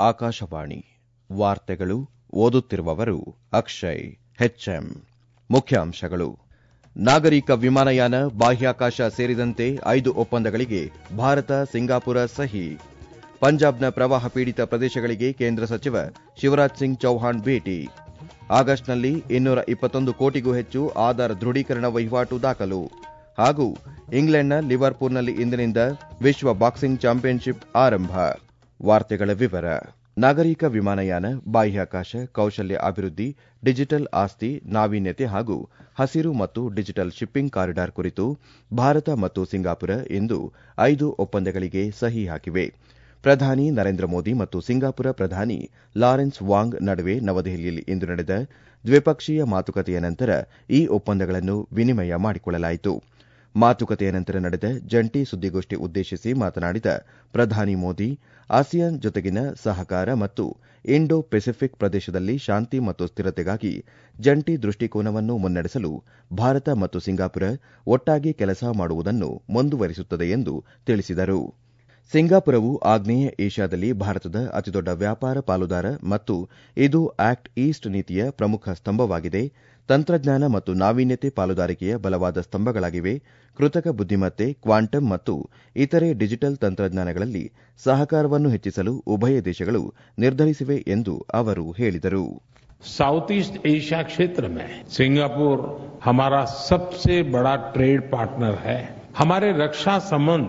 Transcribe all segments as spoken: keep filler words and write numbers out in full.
ಆಕಾಶವಾಣಿ ವಾರ್ತೆಗಳು ಓದುತ್ತಿರುವವರು ಅಕ್ಷಯ್ ಹೆಚ್ಎಂ. ಮುಖ್ಯಾಂಶಗಳು: ನಾಗರಿಕ ವಿಮಾನಯಾನ, ಬಾಹ್ಯಾಕಾಶ ಸೇರಿದಂತೆ ಐದು ಒಪ್ಪಂದಗಳಿಗೆ ಭಾರತ ಸಿಂಗಾಪುರ ಸಹಿ. ಪಂಜಾಬ್ನ ಪ್ರವಾಹ ಪೀಡಿತ ಪ್ರದೇಶಗಳಿಗೆ ಕೇಂದ್ರ ಸಚಿವ ಶಿವರಾಜ್ ಸಿಂಗ್ ಚೌಹಾಣ್ ಭೇಟಿ. ಆಗಸ್ಟ್ನಲ್ಲಿ ಇನ್ನೂರ ಇಪ್ಪತ್ತೊಂದು ಕೋಟಿಗೂ ಹೆಚ್ಚು ಆಧಾರ್ ದೃಢೀಕರಣ ವಹಿವಾಟು ದಾಖಲು. ಹಾಗೂ ಇಂಗ್ಲೆಂಡ್ನ ಲಿವರ್ಪೂಲ್ನಲ್ಲಿ ಇಂದಿನಿಂದ ವಿಶ್ವ ಬಾಕ್ಸಿಂಗ್ ಚಾಂಪಿಯನ್ಶಿಪ್ ಆರಂಭ. ವಾರ್ತೆಗಳ ವಿವರ. ನಾಗರಿಕ ವಿಮಾನಯಾನ, ಬಾಹ್ಯಾಕಾಶ, ಕೌಶಲ್ಯ ಅಭಿವೃದ್ಧಿ, ಡಿಜಿಟಲ್ ಆಸ್ತಿ, ನಾವೀನ್ಯತೆ ಹಾಗೂ ಹಸಿರು ಮತ್ತು ಡಿಜಿಟಲ್ ಶಿಪ್ಪಿಂಗ್ ಕಾರಿಡಾರ್ ಕುರಿತು ಭಾರತ ಮತ್ತು ಸಿಂಗಾಪುರ ಇಂದು ಐದು ಒಪ್ಪಂದಗಳಿಗೆ ಸಹಿ ಹಾಕಿವೆ. ಪ್ರಧಾನಿ ನರೇಂದ್ರ ಮೋದಿ ಮತ್ತು ಸಿಂಗಾಪುರ ಪ್ರಧಾನಿ ಲಾರೆನ್ಸ್ ವಾಂಗ್ ನಡುವೆ ನವದೆಹಲಿಯಲ್ಲಿ ಇಂದು ನಡೆದ ದ್ವಿಪಕ್ಷೀಯ ಮಾತುಕತೆಯ ನಂತರ ಈ ಒಪ್ಪಂದಗಳನ್ನು ವಿನಿಮಯ ಮಾಡಿಕೊಳ್ಳಲಾಯಿತು. ಮಾತುಕತೆಯ ನಂತರ ನಡೆದ ಜಂಟಿ ಸುದ್ದಿಗೋಷ್ಠಿ ಉದ್ದೇಶಿಸಿ ಮಾತನಾಡಿದ ಪ್ರಧಾನಿ ಮೋದಿ, ಆಸಿಯಾನ್ ಜೊತೆಗಿನ ಸಹಕಾರ ಮತ್ತು ಇಂಡೋ ಪೆಸಿಫಿಕ್ ಪ್ರದೇಶದಲ್ಲಿ ಶಾಂತಿ ಮತ್ತು ಸ್ಥಿರತೆಗಾಗಿ ಜಂಟಿ ದೃಷ್ಟಿಕೋನವನ್ನು ಮುನ್ನಡೆಸಲು ಭಾರತ ಮತ್ತು ಸಿಂಗಾಪುರ ಒಟ್ಟಾಗಿ ಕೆಲಸ ಮಾಡುವುದನ್ನು ಮುಂದುವರಿಸುತ್ತದೆ ಎಂದು ತಿಳಿಸಿದರು. ಸಿಂಗಾಪುರವು ಆಗ್ನೇಯ ಏಷ್ಯಾದಲ್ಲಿ ಭಾರತದ ಅತಿದೊಡ್ಡ ವ್ಯಾಪಾರ ಪಾಲುದಾರ ಮತ್ತು ಇದು ಆಕ್ಟ್ ಈಸ್ಟ್ ನೀತಿಯ ಪ್ರಮುಖ ಸ್ತಂಭವಾಗಿದೆ. ತಂತ್ರಜ್ಞಾನ ಮತ್ತು ನಾವೀನ್ಯತೆ ಪಾಲುದಾರಿಕೆಯ ಬಲವಾದ ಸ್ತಂಭಗಳಾಗಿವೆ. ಕೃತಕ ಬುದ್ದಿಮತ್ತೆ, ಕ್ವಾಂಟಮ್ ಮತ್ತು ಇತರೆ ಡಿಜಿಟಲ್ ತಂತ್ರಜ್ಞಾನಗಳಲ್ಲಿ ಸಹಕಾರವನ್ನು ಹೆಚ್ಚಿಸಲು ಉಭಯ ದೇಶಗಳು ನಿರ್ಧರಿಸಿವೆ ಎಂದು ಅವರು ಹೇಳಿದರು. साउथ ईस्ट एशिया क्षेत्र में सिंगापुर हमारा सबसे बड़ा ट्रेड पार्टनर है. हमारे रक्षा संबंध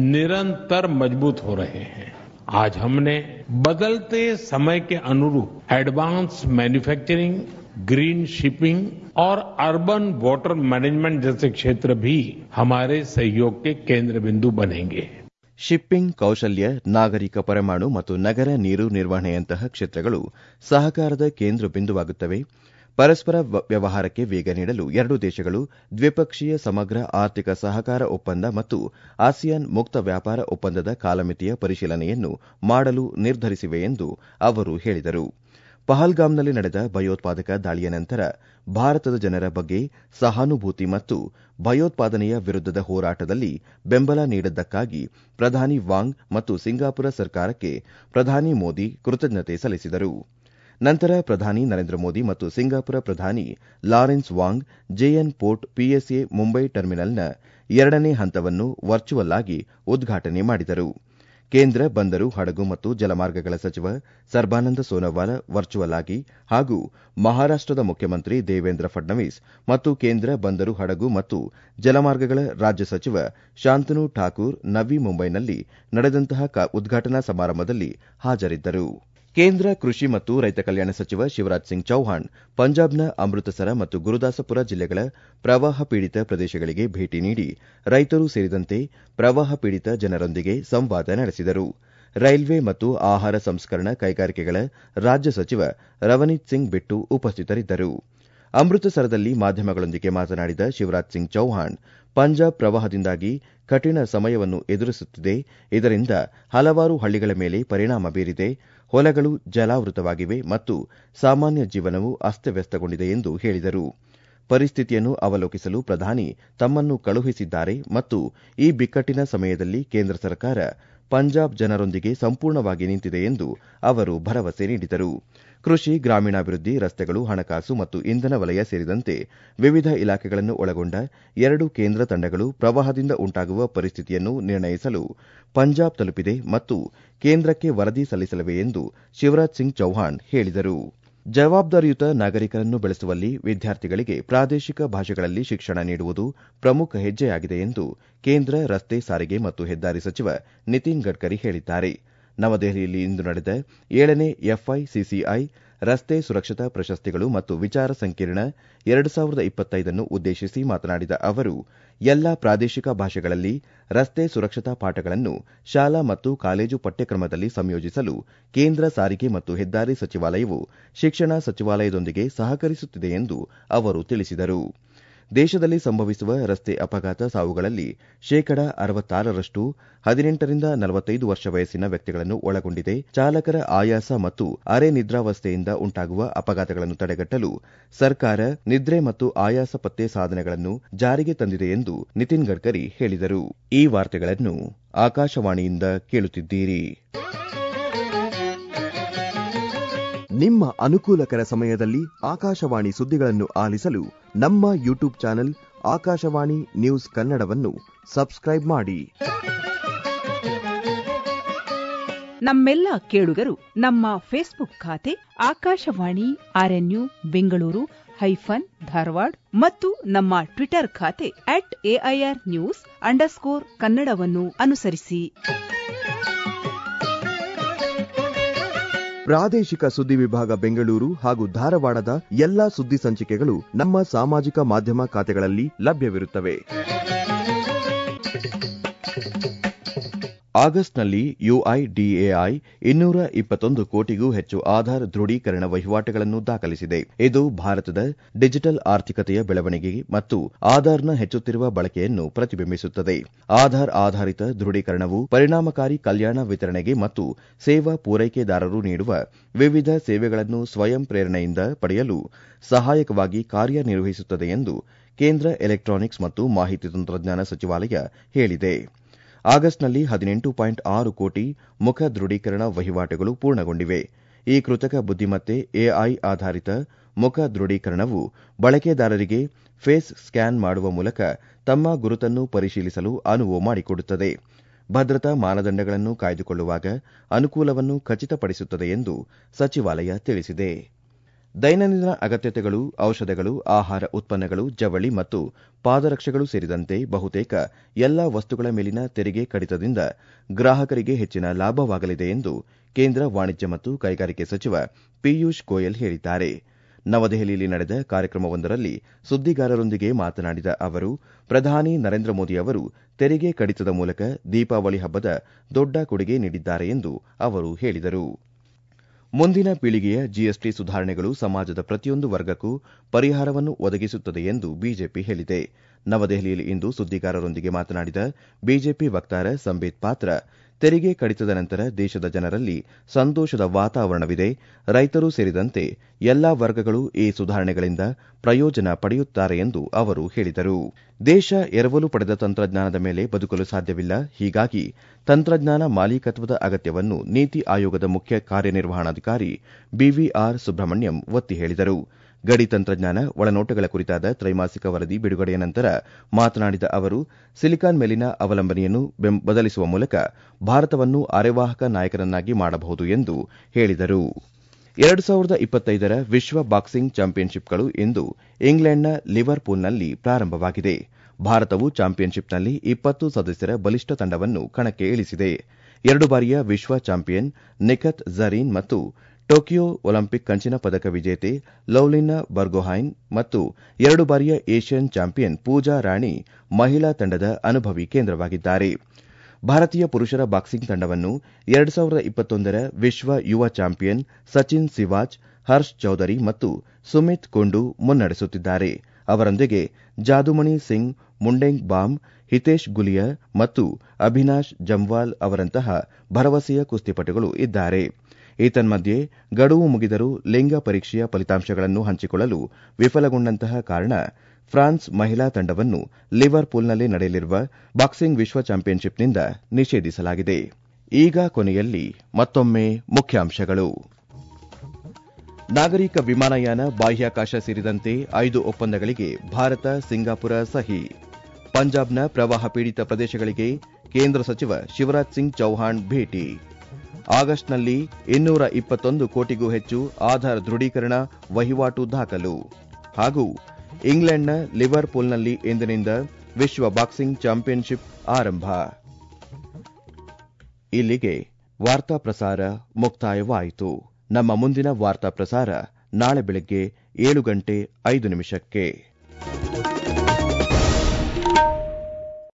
निरंतर मजबूत हो रहे हैं. आज हमने बदलते समय के अनुरूप एडवांस मैन्युफैक्चरिंग, ग्रीन शिपिंग और अर्बन वाटर मैनेजमेंट जैसे क्षेत्र भी हमारे सहयोग के केंद्र बिंदु बनेंगे. ಶಿಪ್ಪಿಂಗ್, ಕೌಶಲ್ಯ, ನಾಗರಿಕ ಪರಮಾಣು ಮತ್ತು ನಗರ ನೀರು ನಿರ್ವಹಣೆಯಂತಹ ಕ್ಷೇತ್ರಗಳು ಸಹಕಾರದ ಕೇಂದ್ರ ಬಿಂದುವಾಗುತ್ತವೆ. ಪರಸ್ಪರ ವ್ಯವಹಾರಕ್ಕೆ ವೇಗ ನೀಡಲು ಎರಡೂ ದೇಶಗಳು ದ್ವಿಪಕ್ಷೀಯ ಸಮಗ್ರ ಆರ್ಥಿಕ ಸಹಕಾರ ಒಪ್ಪಂದ ಮತ್ತು ಆಸಿಯಾನ್ ಮುಕ್ತ ವ್ಯಾಪಾರ ಒಪ್ಪಂದದ ಕಾಲಮಿತಿಯ ಪರಿಶೀಲನೆಯನ್ನು ಮಾಡಲು ನಿರ್ಧರಿಸಿವೆ ಎಂದು ಅವರು ಹೇಳಿದರು. ಪಹಲ್ಗಾಮ್ನಲ್ಲಿ ನಡೆದ ಭಯೋತ್ಪಾದಕ ದಾಳಿಯ ನಂತರ ಭಾರತದ ಜನರ ಬಗ್ಗೆ ಸಹಾನುಭೂತಿ ಮತ್ತು ಭಯೋತ್ಪಾದನೆಯ ವಿರುದ್ದದ ಹೋರಾಟದಲ್ಲಿ ಬೆಂಬಲ ನೀಡಿದ್ದಕ್ಕಾಗಿ ಪ್ರಧಾನಿ ವಾಂಗ್ ಮತ್ತು ಸಿಂಗಾಪುರ ಸರ್ಕಾರಕ್ಕೆ ಪ್ರಧಾನಿ ಮೋದಿ ಕೃತಜ್ಞತೆ ಸಲ್ಲಿಸಿದರು. ನಂತರ ಪ್ರಧಾನಿ ನರೇಂದ್ರ ಮೋದಿ ಮತ್ತು ಸಿಂಗಾಪುರ ಪ್ರಧಾನಿ Lawrence Wong JN port PSA Mumbai ಟರ್ಮಿನಲ್ನ ಎರಡನೇ ಹಂತವನ್ನು ವರ್ಚುವಲ್ ಆಗಿ ಉದ್ಘಾಟನೆ ಮಾಡಿದರು. ಕೇಂದ್ರ ಬಂದರು, ಹಡಗು ಮತ್ತು ಜಲಮಾರ್ಗಗಳ ಸಚಿವ ಸರ್ಬಾನಂದ ಸೋನೋವಾಲ್ ವರ್ಚುವಲ್ ಆಗಿ ಹಾಗೂ ಮಹಾರಾಷ್ಟದ ಮುಖ್ಯಮಂತ್ರಿ ದೇವೇಂದ್ರ ಫಡ್ನವೀಸ್ ಮತ್ತು ಕೇಂದ್ರ ಬಂದರು, ಹಡಗು ಮತ್ತು ಜಲಮಾರ್ಗಗಳ ರಾಜ್ಯ ಸಚಿವ ಶಾಂತನು ಠಾಕೂರ್ ನವಿ ಮುಂಬೈನಲ್ಲಿ ನಡೆದಂತಹ ಉದ್ಘಾಟನಾ ಸಮಾರಂಭದಲ್ಲಿ ಹಾಜರಿದ್ದರು. ಕೇಂದ್ರ ಕೃಷಿ ಮತ್ತು ರೈತ ಕಲ್ಯಾಣ ಸಚಿವ ಶಿವರಾಜ್ ಸಿಂಗ್ ಚೌಹಾಣ್ ಪಂಜಾಬ್ನ ಅಮೃತಸರ ಮತ್ತು ಗುರುದಾಸಪುರ ಜಿಲ್ಲೆಗಳ ಪ್ರವಾಹ ಪೀಡಿತ ಪ್ರದೇಶಗಳಿಗೆ ಭೇಟಿ ನೀಡಿ ರೈತರು ಸೇರಿದಂತೆ ಪ್ರವಾಹ ಪೀಡಿತ ಜನರೊಂದಿಗೆ ಸಂವಾದ ನಡೆಸಿದರು. ರೈಲ್ವೆ ಮತ್ತು ಆಹಾರ ಸಂಸ್ಕರಣಾ ಕೈಗಾರಿಕೆಗಳ ರಾಜ್ಯ ಸಚಿವ ರವನೀತ್ ಸಿಂಗ್ ಬಿಟ್ಟು ಉಪಸ್ಥಿತರಿದ್ದರು. ಅಮೃತಸರದಲ್ಲಿ ಮಾಧ್ಯಮಗಳೊಂದಿಗೆ ಮಾತನಾಡಿದ ಶಿವರಾಜ್ ಸಿಂಗ್ ಚೌಹಾಣ್, ಪಂಜಾಬ್ ಪ್ರವಾಹದಿಂದಾಗಿ ಕಠಿಣ ಸಮಯವನ್ನು ಎದುರಿಸುತ್ತಿದೆ. ಇದರಿಂದ ಹಲವಾರು ಹಳ್ಳಿಗಳ ಮೇಲೆ ಪರಿಣಾಮ ಬೀರಿದೆ. ಹೊಲಗಳು ಜಲಾವೃತವಾಗಿವೆ ಮತ್ತು ಸಾಮಾನ್ಯ ಜೀವನವು ಅಸ್ತವ್ಯಸ್ತಗೊಂಡಿದೆ ಎಂದು ಹೇಳಿದರು. ಪರಿಸ್ಥಿತಿಯನ್ನು ಅವಲೋಕಿಸಲು ಪ್ರಧಾನಿ ತಮ್ಮನ್ನು ಕಳುಹಿಸಿದ್ದಾರೆ ಮತ್ತು ಈ ಬಿಕ್ಕಟ್ಟಿನ ಸಮಯದಲ್ಲಿ ಕೇಂದ್ರ ಸರ್ಕಾರ ಪಂಜಾಬ್ ಜನರೊಂದಿಗೆ ಸಂಪೂರ್ಣವಾಗಿ ನಿಂತಿದೆ ಎಂದು ಅವರು ಭರವಸೆ ನೀಡಿದರು. ಕೃಷಿ, ಗ್ರಾಮೀಣಾಭಿವೃದ್ಧಿ, ರಸ್ತೆಗಳು, ಹಣಕಾಸು ಮತ್ತು ಇಂಧನ ವಲಯ ಸೇರಿದಂತೆ ವಿವಿಧ ಇಲಾಖೆಗಳನ್ನು ಒಳಗೊಂಡ ಎರಡು ಕೇಂದ್ರ ತಂಡಗಳು ಪ್ರವಾಹದಿಂದ ಉಂಟಾಗುವ ಪರಿಸ್ಥಿತಿಯನ್ನು ನಿರ್ಣಯಿಸಲು ಪಂಜಾಬ್ ತಲುಪಿದೆ ಮತ್ತು ಕೇಂದ್ರಕ್ಕೆ ವರದಿ ಸಲ್ಲಿಸಲಿವೆ ಎಂದು ಶಿವರಾಜ್ ಸಿಂಗ್ ಚೌಹಾಣ್ ಹೇಳಿದರು. ಜವಾಬ್ದಾರಿಯುತ ನಾಗರಿಕರನ್ನು ಬೆಳೆಸುವಲ್ಲಿ ವಿದ್ಯಾರ್ಥಿಗಳಿಗೆ ಪ್ರಾದೇಶಿಕ ಭಾಷೆಗಳಲ್ಲಿ ಶಿಕ್ಷಣ ನೀಡುವುದು ಪ್ರಮುಖ ಹೆಜ್ಜೆಯಾಗಿದೆ ಎಂದು ಕೇಂದ್ರ ರಸ್ತೆ ಸಾರಿಗೆ ಮತ್ತು ಹೆದ್ದಾರಿ ಸಚಿವ ನಿತಿನ್ ಗಡ್ಕರಿ ಹೇಳಿದ್ದಾರೆ. ನವದೆಹಲಿಯಲ್ಲಿ ಇಂದು ನಡೆದ ಏಳನೇ ಎಫ್ಐಸಿಸಿಐ ರಸ್ತೆ ಸುರಕ್ಷತಾ ಪ್ರಶಸ್ತಿಗಳು ಮತ್ತು ವಿಚಾರ ಸಂಕಿರಣ ಎರಡು ಸಾವಿರದ ಇಪ್ಪತ್ತೈದನ್ನು ಉದ್ದೇಶಿಸಿ ಮಾತನಾಡಿದ ಅವರು, ಎಲ್ಲಾ ಪ್ರಾದೇಶಿಕ ಭಾಷೆಗಳಲ್ಲಿ ರಸ್ತೆ ಸುರಕ್ಷತಾ ಪಾಠಗಳನ್ನು ಶಾಲಾ ಮತ್ತು ಕಾಲೇಜು ಪಠ್ಯಕ್ರಮದಲ್ಲಿ ಸಂಯೋಜಿಸಲು ಕೇಂದ್ರ ಸಾರಿಗೆ ಮತ್ತು ಹೆದ್ದಾರಿ ಸಚಿವಾಲಯವು ಶಿಕ್ಷಣ ಸಚಿವಾಲಯದೊಂದಿಗೆ ಸಹಕರಿಸುತ್ತಿದೆ ಎಂದು ಅವರು ತಿಳಿಸಿದರು. ದೇಶದಲ್ಲಿ ಸಂಭವಿಸುವ ರಸ್ತೆ ಅಪಘಾತ ಸಾವುಗಳಲ್ಲಿ ಶೇಕಡ ಅರವತ್ತಾರರಷ್ಟು ಹದಿನೆಂಟರಿಂದ ನಲವತ್ತೈದು ವರ್ಷ ವಯಸ್ಸಿನ ವ್ಯಕ್ತಿಗಳನ್ನು ಒಳಗೊಂಡಿದೆ. ಚಾಲಕರ ಆಯಾಸ ಮತ್ತು ಅರೆ ನಿದ್ರಾವಸ್ಥೆಯಿಂದ ಉಂಟಾಗುವ ಅಪಘಾತಗಳನ್ನು ತಡೆಗಟ್ಟಲು ಸರ್ಕಾರ ನಿದ್ರೆ ಮತ್ತು ಆಯಾಸ ಪತ್ತೆ ಸಾಧನಗಳನ್ನು ಜಾರಿಗೆ ತಂದಿದೆ ಎಂದು ನಿತಿನ್ ಗಡ್ಕರಿ ಹೇಳಿದರು. ಈ ವಾರ್ತೆಗಳನ್ನು ಆಕಾಶವಾಣಿಯಿಂದ ಕೇಳುತ್ತಿದ್ದೀರಿ. ನಿಮ್ಮ ಅನುಕೂಲಕರ ಸಮಯದಲ್ಲಿ ಆಕಾಶವಾಣಿ ಸುದ್ದಿಗಳನ್ನು ಆಲಿಸಲು ನಮ್ಮ ಯೂಟ್ಯೂಬ್ ಚಾನೆಲ್ ಆಕಾಶವಾಣಿ ನ್ಯೂಸ್ ಕನ್ನಡವನ್ನು ಸಬ್ಸ್ಕ್ರೈಬ್ ಮಾಡಿ. ನಮ್ಮೆಲ್ಲ ಕೇಳುಗರು ನಮ್ಮ ಫೇಸ್ಬುಕ್ ಖಾತೆ ಆಕಾಶವಾಣಿ ಆರ್ಎನ್ಯು ಬೆಂಗಳೂರು ಹೈಫನ್ ಧಾರವಾಡ ಮತ್ತು ನಮ್ಮ ಟ್ವಿಟರ್ ಖಾತೆ ಅಟ್ ಎಐಆರ್ ನ್ಯೂಸ್ ಅಂಡರ್ಸ್ಕೋರ್ ಕನ್ನಡವನ್ನು ಅನುಸರಿಸಿ. ಪ್ರಾದೇಶಿಕ ಸುದ್ದಿ ವಿಭಾಗ ಬೆಂಗಳೂರು ಹಾಗೂ ಧಾರವಾಡದ ಎಲ್ಲಾ ಸುದ್ದಿ ಸಂಚಿಕೆಗಳು ನಮ್ಮ ಸಾಮಾಜಿಕ ಮಾಧ್ಯಮ ಖಾತೆಗಳಲ್ಲಿ ಲಭ್ಯವಿರುತ್ತವೆ. ಆಗಸ್ಟ್ನಲ್ಲಿ ಯುಐಡಿಎಐ ಇನ್ನೂರ ಇಪ್ಪತ್ತೊಂದು ಕೋಟಿಗೂ ಹೆಚ್ಚು ಆಧಾರ್ ದೃಢೀಕರಣ ವಹಿವಾಟುಗಳನ್ನು ದಾಖಲಿಸಿದೆ. ಇದು ಭಾರತದ ಡಿಜಿಟಲ್ ಆರ್ಥಿಕತೆಯ ಬೆಳವಣಿಗೆ ಮತ್ತು ಆಧಾರ್ನ ಹೆಚ್ಚುತ್ತಿರುವ ಬಳಕೆಯನ್ನು ಪ್ರತಿಬಿಂಬಿಸುತ್ತದೆ. ಆಧಾರ್ ಆಧಾರಿತ ದೃಢೀಕರಣವು ಪರಿಣಾಮಕಾರಿ ಕಲ್ಯಾಣ ವಿತರಣೆಗೆ ಮತ್ತು ಸೇವಾ ಪೂರೈಕೆದಾರರು ನೀಡುವ ವಿವಿಧ ಸೇವೆಗಳನ್ನು ಸ್ವಯಂ ಪ್ರೇರಣೆಯಿಂದ ಪಡೆಯಲು ಸಹಾಯಕವಾಗಿ ಕಾರ್ಯನಿರ್ವಹಿಸುತ್ತದೆ ಎಂದು ಕೇಂದ್ರ ಎಲೆಕ್ಟ್ರಾನಿಕ್ಸ್ ಮತ್ತು ಮಾಹಿತಿ ತಂತ್ರಜ್ಞಾನ ಸಚಿವಾಲಯ ಹೇಳಿದೆ. ಆಗಸ್ಟ್ನಲ್ಲಿ ಹದಿನೆಂಟು ಪಾಯಿಂಟ್ ಆರು ಕೋಟಿ ಮುಖ ದೃಢೀಕರಣ ವಹಿವಾಟುಗಳು ಪೂರ್ಣಗೊಂಡಿವೆ. ಈ ಕೃತಕ ಬುದ್ದಿಮತ್ತೆ ಎಐ ಆಧಾರಿತ ಮುಖ ದೃಢೀಕರಣವು ಬಳಕೆದಾರರಿಗೆ ಫೇಸ್ ಸ್ಕ್ಯಾನ್ ಮಾಡುವ ಮೂಲಕ ತಮ್ಮ ಗುರುತನ್ನು ಪರಿಶೀಲಿಸಲು ಅನುವು ಮಾಡಿಕೊಡುತ್ತದೆ. ಭದ್ರತಾ ಮಾನದಂಡಗಳನ್ನು ಕಾಯ್ದುಕೊಳ್ಳುವಾಗ ಅನುಕೂಲವನ್ನು ಖಚಿತಪಡಿಸುತ್ತದೆ ಎಂದು ಸಚಿವಾಲಯ ತಿಳಿಸಿದೆ. ದೈನಂದಿನ ಅಗತ್ಯತೆಗಳು, ಔಷಧಗಳು, ಆಹಾರ ಉತ್ಪನ್ನಗಳು, ಜವಳಿ ಮತ್ತು ಪಾದರಕ್ಷೆಗಳು ಸೇರಿದಂತೆ ಬಹುತೇಕ ಎಲ್ಲಾ ವಸ್ತುಗಳ ಮೇಲಿನ ತೆರಿಗೆ ಕಡಿತದಿಂದ ಗ್ರಾಹಕರಿಗೆ ಹೆಚ್ಚಿನ ಲಾಭವಾಗಲಿದೆ ಎಂದು ಕೇಂದ್ರ ವಾಣಿಜ್ಯ ಮತ್ತು ಕೈಗಾರಿಕೆ ಸಚಿವ ಪಿಯೂಷ್ ಗೋಯಲ್ ಹೇಳಿದ್ದಾರೆ. ನವದೆಹಲಿಯಲ್ಲಿ ನಡೆದ ಕಾರ್ಯಕ್ರಮವೊಂದರಲ್ಲಿ ಸುದ್ದಿಗಾರರೊಂದಿಗೆ ಮಾತನಾಡಿದ ಅವರು, ಪ್ರಧಾನಿ ನರೇಂದ್ರ ಮೋದಿ ಅವರು ತೆರಿಗೆ ಕಡಿತದ ಮೂಲಕ ದೀಪಾವಳಿ ಹಬ್ಬದ ದೊಡ್ಡ ಕೊಡುಗೆ ನೀಡಿದ್ದಾರೆ ಎಂದು ಅವರು ಹೇಳಿದರು. ಮುಂದಿನ ಪೀಳಿಗೆಯ ಜಿಎಸ್ಟಿ ಸುಧಾರಣೆಗಳು ಸಮಾಜದ ಪ್ರತಿಯೊಂದು ವರ್ಗಕ್ಕೂ ಪರಿಹಾರವನ್ನು ಒದಗಿಸುತ್ತದೆ ಎಂದು ಬಿಜೆಪಿ ಹೇಳಿದೆ. ನವದೆಹಲಿಯಲ್ಲಿ ಇಂದು ಸುದ್ದಿಗಾರರೊಂದಿಗೆ ಮಾತನಾಡಿದ ಬಿಜೆಪಿ ವಕ್ತಾರ ಸಂಬಿತ್ ಪಾತ್ರ, ತೆರಿಗೆ ಕಡಿತದ ನಂತರ ದೇಶದ ಜನರಲ್ಲಿ ಸಂತೋಷದ ವಾತಾವರಣವಿದೆ. ರೈತರು ಸೇರಿದಂತೆ ಎಲ್ಲಾ ವರ್ಗಗಳು ಈ ಸುಧಾರಣೆಗಳಿಂದ ಪ್ರಯೋಜನ ಪಡೆಯುತ್ತಾರೆ ಎಂದು ಅವರು ಹೇಳಿದರು. ದೇಶ ಎರವಲು ಪಡೆದ ತಂತ್ರಜ್ಞಾನದ ಮೇಲೆ ಬದುಕಲು ಸಾಧ್ಯವಿಲ್ಲ. ಹೀಗಾಗಿ ತಂತ್ರಜ್ಞಾನ ಮಾಲೀಕತ್ವದ ಅಗತ್ಯವನ್ನು ನೀತಿ ಆಯೋಗದ ಮುಖ್ಯ ಕಾರ್ಯನಿರ್ವಹಣಾಧಿಕಾರಿ ಬಿವಿಆರ್ ಸುಬ್ರಹ್ಮಣ್ಯಂ ಒತ್ತಿ ಹೇಳಿದರು. ಗಡಿ ತಂತ್ರಜ್ಞಾನ ಒಳನೋಟಗಳ ಕುರಿತಾದ ತ್ರೈಮಾಸಿಕ ವರದಿ ಬಿಡುಗಡೆಯ ನಂತರ ಮಾತನಾಡಿದ ಅವರು, ಸಿಲಿಕಾನ್ ಮೇಲಿನ ಅವಲಂಬನೆಯನ್ನು ಬದಲಿಸುವ ಮೂಲಕ ಭಾರತವನ್ನು ಅರೆವಾಹಕ ನಾಯಕನನ್ನಾಗಿ ಮಾಡಬಹುದು ಎಂದು ಹೇಳಿದರು. ಎರಡು ಸಾವಿರದ ಇಪ್ಪತ್ತೈದರ ವಿಶ್ವ ಬಾಕ್ಸಿಂಗ್ ಚಾಂಪಿಯನ್ಶಿಪ್ಗಳು ಇಂದು ಇಂಗ್ಲೆಂಡ್ನ ಲಿವರ್ಪೂಲ್ನಲ್ಲಿ ಪ್ರಾರಂಭವಾಗಿದೆ. ಭಾರತವು ಚಾಂಪಿಯನ್ಶಿಪ್ನಲ್ಲಿ ಇಪ್ಪತ್ತು ಸದಸ್ಯರ ಬಲಿಷ್ಠ ತಂಡವನ್ನು ಕಣಕ್ಕೆ ಇಳಿಸಿದೆ. ಎರಡು ಬಾರಿಯ ವಿಶ್ವ ಚಾಂಪಿಯನ್ ನಿಖತ್ ಝರೀನ್ ಮತ್ತು ಟೋಕಿಯೋ ಒಲಿಂಪಿಕ್ ಕಂಚಿನ ಪದಕ ವಿಜೇತೆ ಲವ್ಲಿನಾ ಬರ್ಗೊಹೈನ್ ಮತ್ತು ಎರಡು ಬಾರಿಯ ಏಷ್ಯನ್ ಚಾಂಪಿಯನ್ ಪೂಜಾ ರಾಣಿ ಮಹಿಳಾ ತಂಡದ ಅನುಭವಿ ಕೇಂದ್ರವಾಗಿದ್ದಾರೆ. ಭಾರತೀಯ ಪುರುಷರ ಬಾಕ್ಸಿಂಗ್ ತಂಡವನ್ನು ಎರಡು ಸಾವಿರದ ಇಪ್ಪತ್ತೊಂದರ ವಿಶ್ವ ಯುವ ಚಾಂಪಿಯನ್ ಸಚಿನ್ ಸಿವಾಚ್, ಹರ್ಷ್ ಚೌಧರಿ ಮತ್ತು ಸುಮಿತ್ ಕುಂಡು ಮುನ್ನಡೆಸುತ್ತಿದ್ದಾರೆ. ಅವರೊಂದಿಗೆ ಜಾದುಮಣಿ ಸಿಂಗ್, ಮುಂಡೆಂಗ್ ಬಾಮ್, ಹಿತೇಶ್ ಗುಲಿಯಾ ಮತ್ತು ಅಭಿನಾಶ್ ಜಮ್ವಾಲ್ ಅವರಂತಹ ಭರವಸೆಯ ಕುಸ್ತಿಪಟುಗಳು ಇದ್ದಾರೆ. ಏತನ್ಮಧ್ಯೆ ಗಡುವು ಮುಗಿದರೂ ಲಿಂಗ ಪರೀಕ್ಷೆಯ ಫಲಿತಾಂಶಗಳನ್ನು ಹಂಚಿಕೊಳ್ಳಲು ವಿಫಲಗೊಂಡಂತಹ ಕಾರಣ ಫ್ರಾನ್ಸ್ ಮಹಿಳಾ ತಂಡವನ್ನು ಲಿವರ್ಪೂಲ್ನಲ್ಲಿ ನಡೆಯಲಿರುವ ಬಾಕ್ಸಿಂಗ್ ವಿಶ್ವ ಚಾಂಪಿಯನ್ಶಿಪ್ನಿಂದ ನಿಷೇಧಿಸಲಾಗಿದೆ. ಈಗ ಕೊನೆಯಲ್ಲಿ ಮತ್ತೊಮ್ಮೆ ಮುಖ್ಯಾಂಶಗಳು. ನಾಗರಿಕ ವಿಮಾನಯಾನ, ಬಾಹ್ಯಾಕಾಶ ಸೇರಿದಂತೆ ಐದು ಒಪ್ಪಂದಗಳಿಗೆ ಭಾರತ, ಸಿಂಗಾಪುರ ಸಹಿ. ಪಂಜಾಬ್ನ ಪ್ರವಾಹ ಪೀಡಿತ ಪ್ರದೇಶಗಳಿಗೆ ಕೇಂದ್ರ ಸಚಿವ ಶಿವರಾಜ್ ಸಿಂಗ್ ಚೌಹಾಣ್ ಭೇಟಿ. ಆಗಸ್ಟ್ನಲ್ಲಿ ಇನ್ನೂರ ಇಪ್ಪತ್ತೊಂದು ಕೋಟಿಗೂ ಹೆಚ್ಚು ಆಧಾರ್ ದೃಢೀಕರಣ ವಹಿವಾಟು ದಾಖಲು. ಹಾಗೂ ಇಂಗ್ಲೆಂಡ್ನ ಲಿವರ್ಪೂಲ್ನಲ್ಲಿ ಇಂದಿನಿಂದ ವಿಶ್ವ ಬಾಕ್ಸಿಂಗ್ ಚಾಂಪಿಯನ್ಶಿಪ್ ಆರಂಭ. ಇಲ್ಲಿಗೆ ವಾರ್ತಾ ಪ್ರಸಾರ ಮುಕ್ತಾಯವಾಯಿತು. ನಮ್ಮ ಮುಂದಿನ ವಾರ್ತಾ ಪ್ರಸಾರ ನಾಳೆ ಬೆಳಗ್ಗೆ ಏಳು ಗಂಟೆ ಐದು ನಿಮಿಷಕ್ಕೆ.